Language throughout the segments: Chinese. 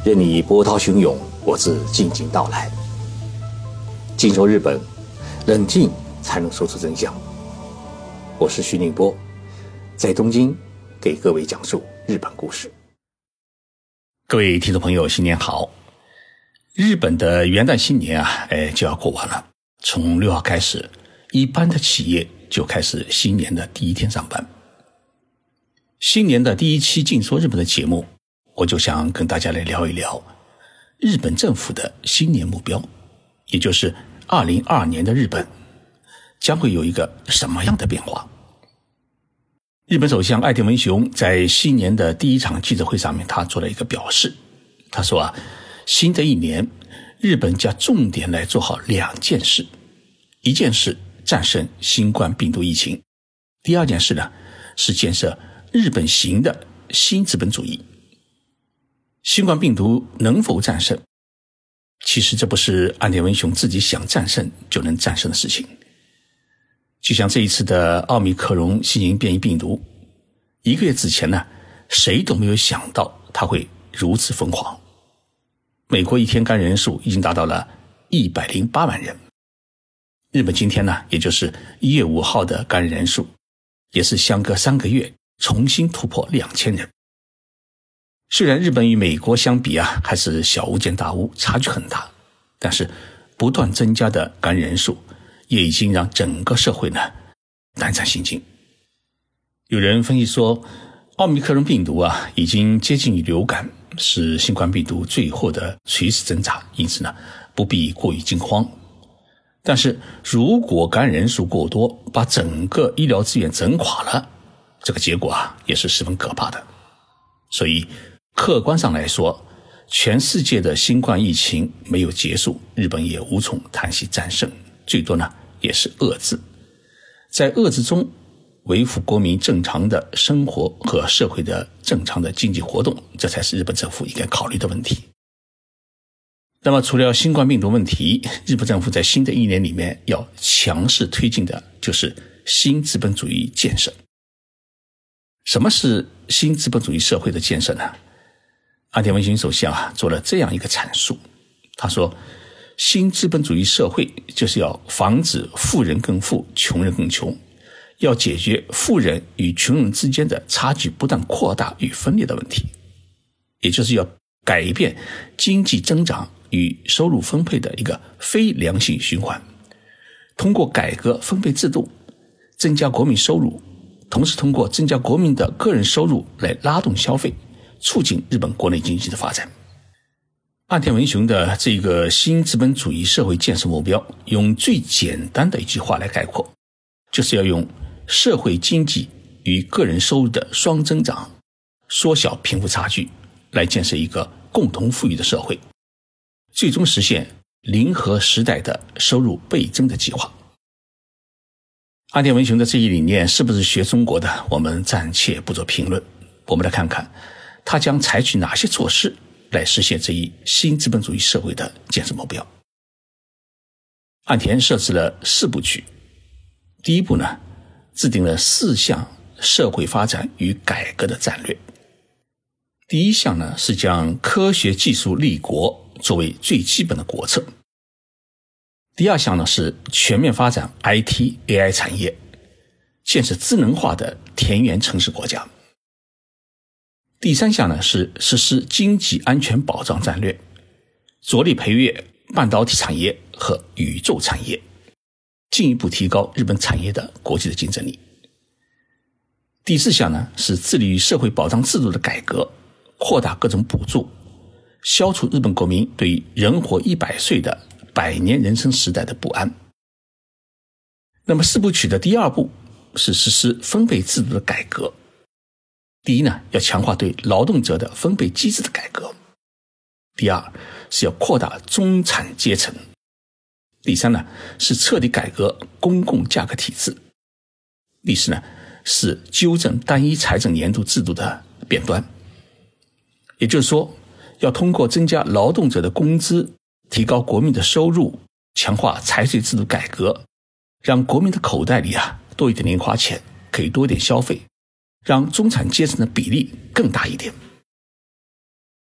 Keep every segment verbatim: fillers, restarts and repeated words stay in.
任你波涛汹涌，我自静静到来。静说日本，冷静才能说出真相。我是徐宁波，在东京给各位讲述日本故事。各位听众朋友，新年好！日本的元旦新年啊，哎，就要过完了。从六号开始，一般的企业就开始新年的第一天上班。新年的第一期静说日本的节目，我就想跟大家来聊一聊日本政府的新年目标，也就是二零二二年的日本将会有一个什么样的变化。日本首相岸田文雄在新年的第一场记者会上面，他做了一个表示，他说啊，新的一年日本将重点来做好两件事，一件事战胜新冠病毒疫情，第二件事呢是建设日本型的新资本主义。新冠病毒能否战胜？其实这不是岸田文雄自己想战胜就能战胜的事情。就像这一次的奥密克戎新型变异病毒，一个月之前呢，谁都没有想到它会如此疯狂。美国一天感染人数已经达到了一百零八万人。日本今天呢，也就是一月五号的感染人数，也是相隔三个月重新突破两千人。虽然日本与美国相比啊，还是小巫见大巫，差距很大，但是不断增加的感染人数也已经让整个社会呢胆战心惊。有人分析说，奥密克戎病毒啊已经接近于流感，是新冠病毒最后的垂死挣扎，因此呢不必过于惊慌。但是如果感染人数过多，把整个医疗资源整垮了，这个结果啊也是十分可怕的。所以客观上来说，全世界的新冠疫情没有结束，日本也无从谈起战胜，最多呢也是遏制。在遏制中维护国民正常的生活和社会的正常的经济活动，这才是日本政府应该考虑的问题。那么除了新冠病毒问题，日本政府在新的一年里面要强势推进的就是新资本主义建设。什么是新资本主义社会的建设呢？岸田文雄首相啊做了这样一个阐述，他说，新资本主义社会就是要防止富人更富，穷人更穷，要解决富人与穷人之间的差距不断扩大与分裂的问题，也就是要改变经济增长与收入分配的一个非良性循环，通过改革分配制度增加国民收入，同时通过增加国民的个人收入来拉动消费，促进日本国内经济的发展。岸田文雄的这个新资本主义社会建设目标，用最简单的一句话来概括，就是要用社会经济与个人收入的双增长，缩小贫富差距，来建设一个共同富裕的社会，最终实现零和时代的收入倍增的计划。岸田文雄的这一理念是不是学中国的，我们暂且不做评论。我们来看看他将采取哪些措施来实现这一新资本主义社会的建设目标。岸田设置了四部曲。第一步呢，制定了四项社会发展与改革的战略。第一项呢，是将科学技术立国作为最基本的国策。第二项呢，是全面发展 I T、A I 产业，建设智能化的田园城市国家。第三项呢，是实施经济安全保障战略，着力培育半导体产业和宇宙产业，进一步提高日本产业的国际的竞争力。第四项呢，是致力于社会保障制度的改革，扩大各种补助，消除日本国民对于人活一百岁的百年人生时代的不安。那么四部曲的第二步是实施分配制度的改革。第一呢，要强化对劳动者的分配机制的改革。第二是要扩大中产阶层。第三呢，是彻底改革公共价格体制。第四呢，是纠正单一财政年度制度的变端。也就是说，要通过增加劳动者的工资，提高国民的收入，强化财税制度改革，让国民的口袋里啊多一点零花钱，可以多一点消费，让中产阶层的比例更大一点。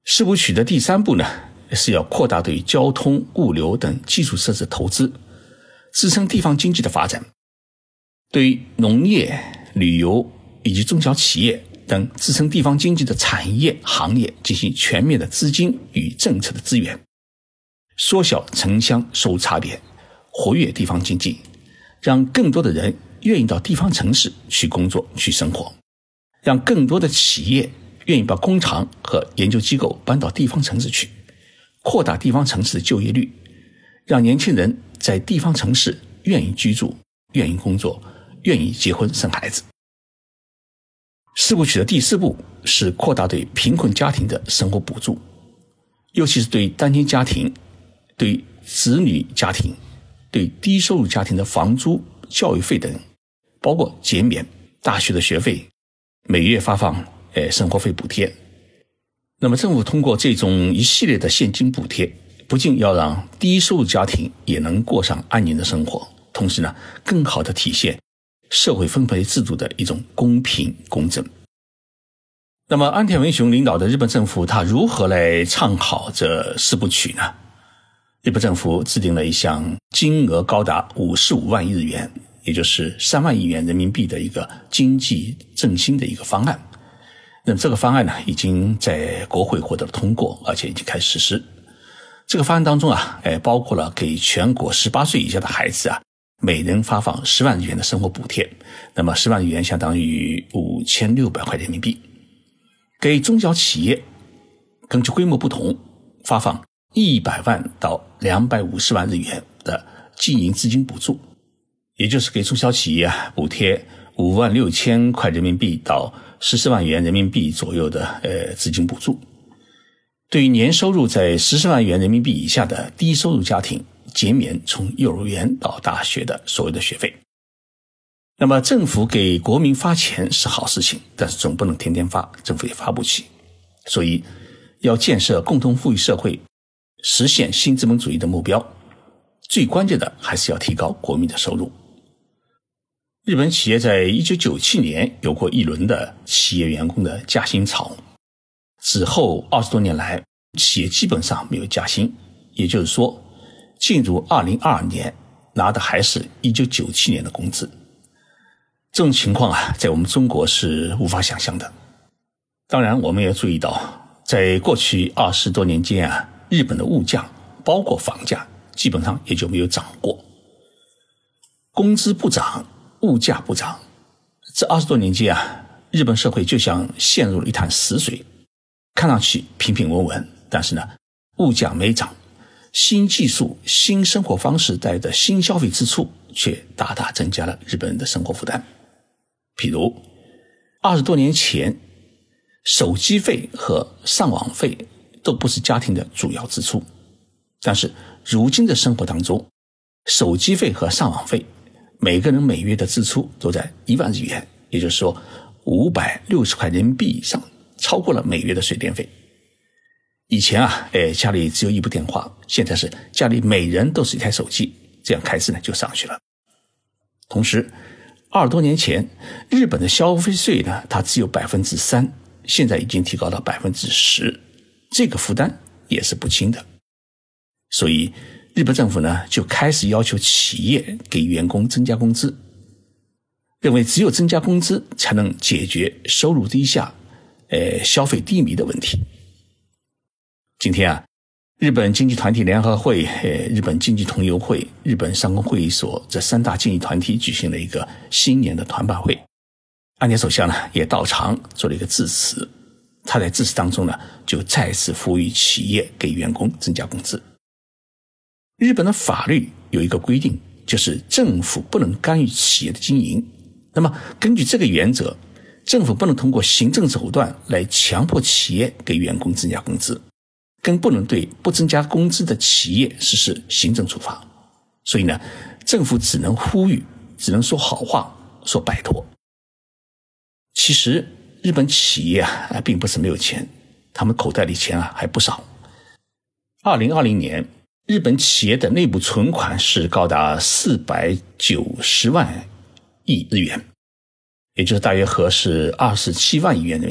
四部曲的第三步呢，是要扩大对交通、物流等基础设施投资，支撑地方经济的发展，对于农业、旅游以及中小企业等支撑地方经济的产业行业进行全面的资金与政策的资源，缩小城乡收入差别，活跃地方经济，让更多的人愿意到地方城市去工作去生活，让更多的企业愿意把工厂和研究机构搬到地方城市去，扩大地方城市的就业率，让年轻人在地方城市愿意居住、愿意工作、愿意结婚生孩子。四部曲的第四步是扩大对贫困家庭的生活补助，尤其是对单亲家庭、对子女家庭、对低收入家庭的房租、教育费等，包括减免大学的学费，每月发放呃生活费补贴。那么政府通过这种一系列的现金补贴，不仅要让低收入家庭也能过上安宁的生活，同时呢，更好地体现社会分配制度的一种公平公正。那么安田文雄领导的日本政府，他如何来唱好这四部曲呢？日本政府制定了一项金额高达五十五万亿日元，也就是三万亿元人民币的一个经济振兴的一个方案。那么这个方案呢，已经在国会获得了通过，而且已经开始实施。这个方案当中啊，哎，包括了给全国十八岁以下的孩子啊，每人发放十万日元的生活补贴，那么十万日元相当于五千六百块人民币。给中小企业根据规模不同，发放一百万到两百五十万日元的经营资金补助，也就是给中小企业啊补贴五万六千块人民币到十四万元人民币左右的呃资金补助。对于年收入在十四万元人民币以下的低收入家庭，减免从幼儿园到大学的所有的学费。那么政府给国民发钱是好事情，但是总不能天天发，政府也发不起。所以要建设共同富裕社会，实现新资本主义的目标，最关键的还是要提高国民的收入。日本企业在一九九七年有过一轮的企业员工的加薪潮，此后二十多年来，企业基本上没有加薪，也就是说，进入二零二二年拿的还是一九九七年的工资。这种情况啊，在我们中国是无法想象的。当然，我们也注意到，在过去二十多年间啊，日本的物价，包括房价，基本上也就没有涨过。工资不涨，物价不涨，这二十多年间啊，日本社会就像陷入了一潭死水，看上去平平稳稳，但是呢，物价没涨，新技术、新生活方式带来的新消费支出却大大增加了日本人的生活负担。比如二十多年前，手机费和上网费都不是家庭的主要支出，但是如今的生活当中，手机费和上网费每个人每月的支出都在一万日元，也就是说五百六十块人民币以上，超过了每月的水电费。以前啊，哎，家里只有一部电话，现在是家里每人都是一台手机，这样开支呢就上去了。同时二十多年前，日本的消费税呢，它只有 百分之三， 现在已经提高到 百分之十， 这个负担也是不轻的。所以日本政府呢，就开始要求企业给员工增加工资，认为只有增加工资才能解决收入低下、呃消费低迷的问题。今天啊，日本经济团体联合会、呃日本经济同友会、日本商工会议所这三大经济团体举行了一个新年的团拜会，安田首相呢也到场做了一个致辞。他在致辞当中呢，就再次呼吁企业给员工增加工资。日本的法律有一个规定，就是政府不能干预企业的经营。那么根据这个原则，政府不能通过行政手段来强迫企业给员工增加工资，更不能对不增加工资的企业实施行政处罚。所以呢，政府只能呼吁，只能说好话，说拜托。其实日本企业啊，并不是没有钱，他们口袋里钱啊还不少。二零二零年，日本企业的内部存款是高达四百九十万亿日元，也就是大约合适二十七万亿元人民币，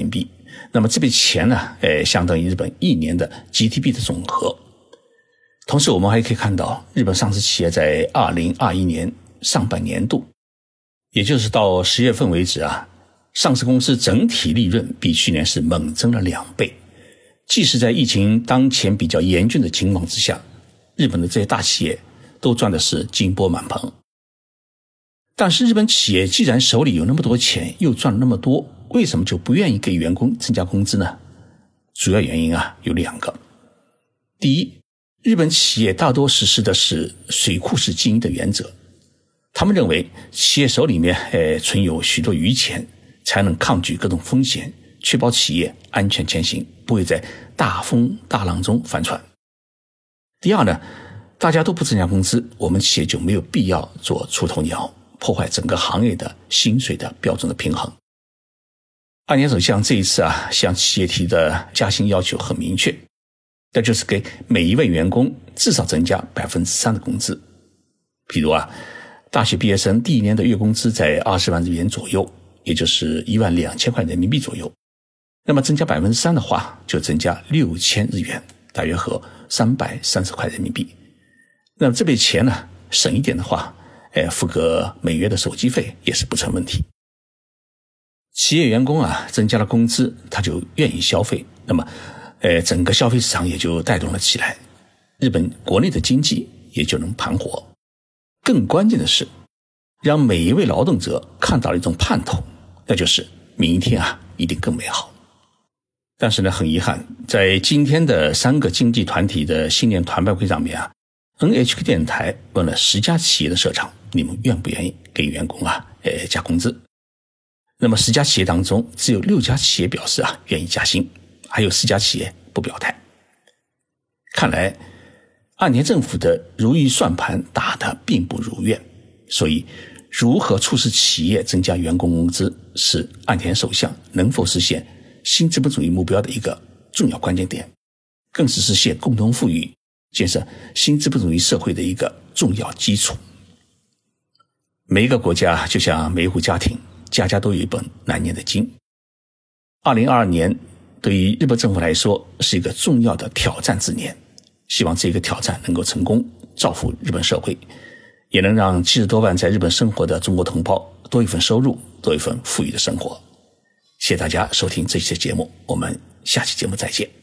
那么这笔钱呢，呃，相当于日本一年的 G D P 的总和。同时我们还可以看到，日本上市企业在二零二一年上半年度，也就是到十月份为止啊，上市公司整体利润比去年是猛增了两倍。即使在疫情当前比较严峻的情况之下，日本的这些大企业都赚的是金钵满盆。但是日本企业既然手里有那么多钱，又赚了那么多，为什么就不愿意给员工增加工资呢？主要原因啊有两个。第一，日本企业大多实施的是水库式经营的原则，他们认为企业手里面呃存有许多余钱，才能抗拒各种风险，确保企业安全前行，不会在大风大浪中翻船。第二呢，大家都不增加工资，我们企业就没有必要做出头鸟，破坏整个行业的薪水的标准的平衡。岸田首相这一次啊，向企业提的加薪要求很明确，那就是给每一位员工至少增加 百分之三 的工资。比如啊，大学毕业生第一年的月工资在二十万日元左右，也就是一万两千块人民币左右。那么增加 百分之三 的话，就增加六千日元，大约合三百三十块人民币。那么这笔钱呢，省一点的话，呃，付个每月的手机费也是不成问题。企业员工啊，增加了工资，他就愿意消费，那么呃，整个消费市场也就带动了起来，日本国内的经济也就能盘活。更关键的是，让每一位劳动者看到了一种盼头，那就是明天啊一定更美好。但是呢，很遗憾，在今天的三个经济团体的新年团拜会上面啊 ，N H K 电台问了十家企业的社长，你们愿不愿意给员工啊呃加工资？那么十家企业当中，只有六家企业表示啊愿意加薪，还有四家企业不表态。看来岸田政府的如意算盘打得并不如愿，所以如何促使企业增加员工工资，是岸田首相能否实现新资本主义目标的一个重要关键点，更是实现共同富裕、建设新资本主义社会的一个重要基础。每一个国家就像每一户家庭，家家都有一本难念的经。二零二二年对于日本政府来说是一个重要的挑战之年，希望这个挑战能够成功，造福日本社会，也能让七十多万在日本生活的中国同胞多一份收入，多一份富裕的生活。谢谢大家收听这期节目，我们下期节目再见。